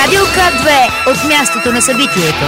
Радио К2 от мястото на събитието.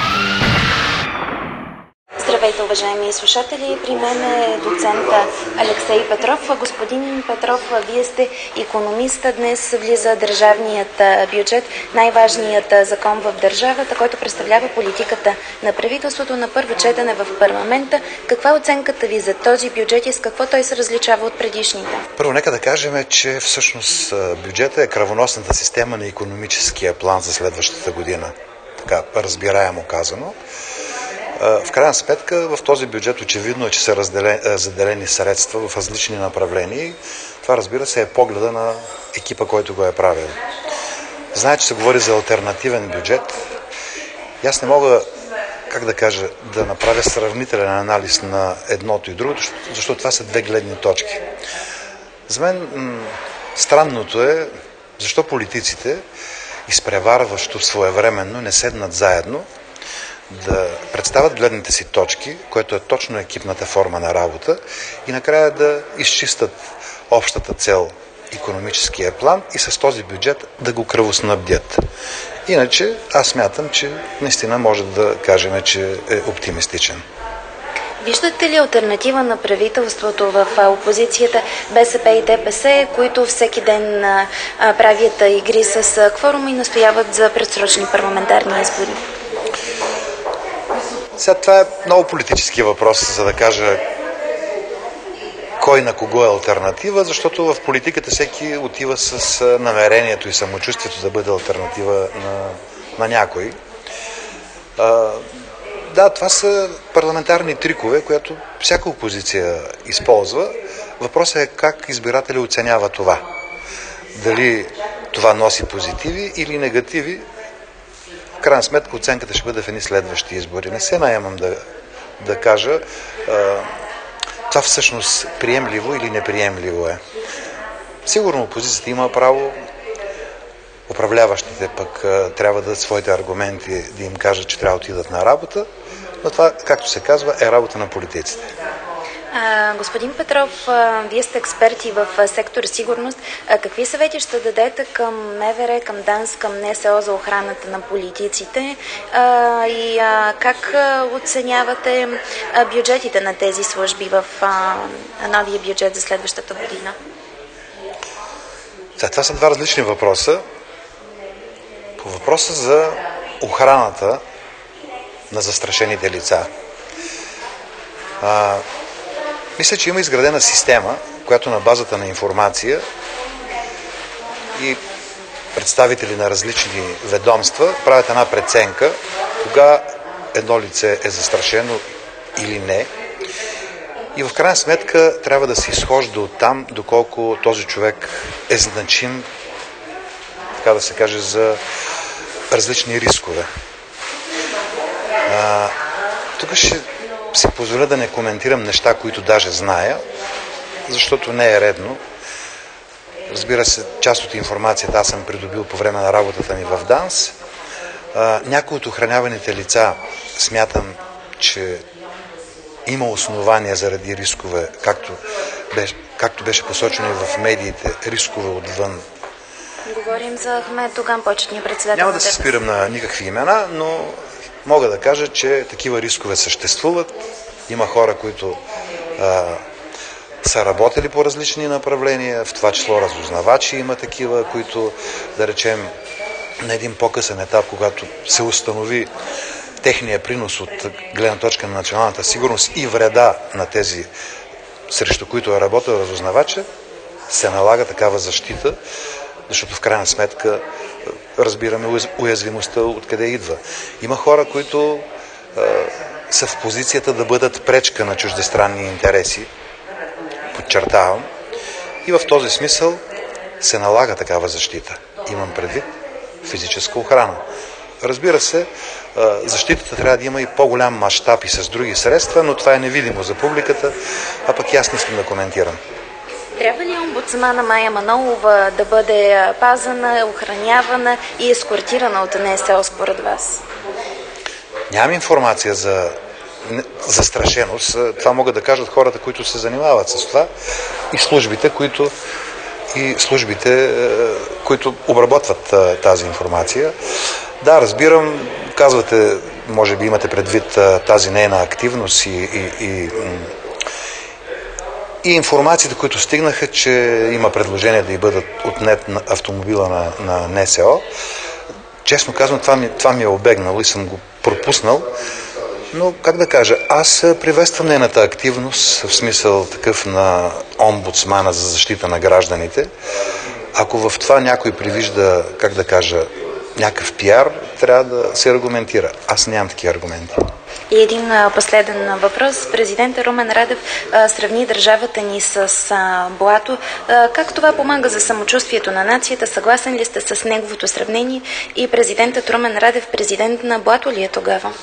Здравейте, уважаеми слушатели! При мен е доцент Алексей Петров. Господин Петров, вие сте икономист. Днес влиза държавният бюджет, най-важният закон в държавата, който представлява политиката на правителството на първо четене в парламента. Каква е оценката ви за този бюджет и с какво той се различава от предишните? Първо, нека да кажем, че всъщност бюджета е кръвоносната система на икономическия план за следващата година. Така, разбираемо казано. В крайна сметка, в този бюджет очевидно е, че са заделени средства в различни направления. Това, разбира се, е погледа на екипа, който го е правил. Знае, че се говори за алтернативен бюджет. И аз не мога, да направя сравнителен анализ на едното и другото, защото това са две гледни точки. За мен странното е, защо политиците изпреварващо своевременно не седнат заедно да представят гледните си точки, което е точно екипната форма на работа, и накрая да изчистят общата цел, икономическия план, и с този бюджет да го кръвоснабдят. Иначе аз смятам, че наистина може да кажем, че е оптимистичен. Виждате ли алтернатива на правителството в опозицията БСП и ДПС, които всеки ден правят игри с кворума и настояват за предсрочни парламентарни избори? Сега това е много политически въпрос, за да кажа кой на кого е алтернатива, защото в политиката всеки отива с намерението и самочувствието да бъде алтернатива на някой. Да, това са парламентарни трикове, които всяка опозиция използва. Въпросът е как избиратели оценява това. Дали това носи позитиви или негативи. В крайна сметка оценката ще бъде в едни следващи избори. Не се наемам да кажа това всъщност приемливо или неприемливо е. Сигурно опозицията има право, управляващите пък трябва да дадат своите аргументи, да им кажат, че трябва да отидат на работа, но това, както се казва, е работа на политиците. Господин Петров, вие сте експерти в сектор сигурност. Какви съвети ще дадете към МВР, към ДАНС, към НСО за охраната на политиците и как оценявате бюджетите на тези служби в новия бюджет за следващата година? Това са два различни въпроса. По въпроса за охраната на застрашените лица. Мисля, че има изградена система, която на базата на информация и представители на различни ведомства правят една преценка кога едно лице е застрашено или не. И в крайна сметка трябва да се изхожда от там, доколко този човек е значим, така да се каже, за различни рискове. Тук ще си позволя да не коментирам неща, които даже зная, защото не е редно. Разбира се, част от информацията аз съм придобил по време на работата ми в ДАНС. Някои от охраняваните лица смятам, че има основания заради рискове, както беше посочено и в медиите, рискове отвън. Говорим за Ахмед Доган, почетния председател. Няма да се спирам на никакви имена, но мога да кажа, че такива рискове съществуват. Има хора, които са работили по различни направления, в това число разузнавачи има такива, които, да речем, на един по-късен етап, когато се установи техния принос от гледна точка на националната сигурност и вреда на тези, срещу които е работил разузнавача, се налага такава защита, защото в крайна сметка разбираме уязвимостта откъде идва. Има хора, които са в позицията да бъдат пречка на чуждестранни интереси, подчертавам, и в този смисъл се налага такава защита. Имам предвид физическа охрана. Разбира се, защитата трябва да има и по-голям мащаб и с други средства, но това е невидимо за публиката, а пък и аз не искам да коментирам. Трябва ли омбудсмана Мая Манолова да бъде пазана, охранявана и ескортирана от НСО според вас? Нямам информация за застрашеност. Това могат да кажат хората, които се занимават с това, и службите, които и службите, които обработват тази информация. Да, разбирам, казвате, може би имате предвид тази нейна активност и информациите, които стигнаха, че има предложение да й бъдат отнет на автомобила на НСО. Честно казвам, това ми е обегнало и съм го пропуснал. Но, как да кажа, аз приветствам нейната активност, в смисъл такъв на омбудсмана за защита на гражданите. Ако в това някой привижда, как да кажа, някакъв пиар, трябва да се аргументира. Аз нямам такива аргументи. И един последен въпрос. Президентът Румен Радев сравни държавата ни с блато. Как това помага за самочувствието на нацията? Съгласен ли сте с неговото сравнение? И президентът Румен Радев президент на блато ли е тогава?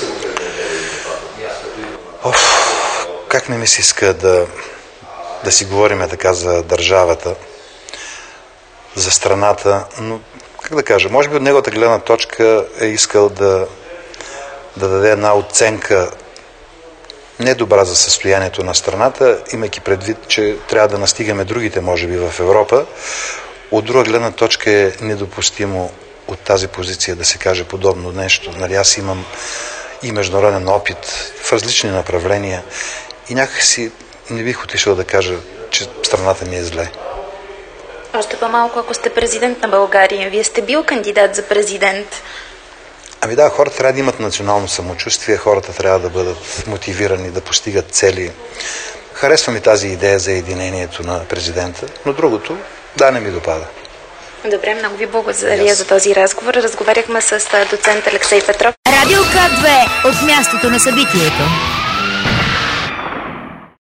Как не ми се иска да си говорим така за държавата, за страната, но как да кажа, може би от неговата гледна точка е искал да даде една оценка недобра за състоянието на страната, имайки предвид, че трябва да настигаме другите, може би, в Европа. От друга гледна точка е недопустимо от тази позиция да се каже подобно нещо. Нали, аз имам и международен опит в различни направления и някакси не бих отишъл да кажа, че страната ми е зле. Още по-малко, ако сте президент на България. Вие сте бил кандидат за президент. Ами да, хората трябва да имат национално самочувствие, хората трябва да бъдат мотивирани да постигат цели. Харесва ми тази идея за единението на президента, но другото, да, не ми допада. Добре, много ви благодаря за този разговор. Разговаряхме с доцент Алексей Петров. Радио К2 от мястото на събитието.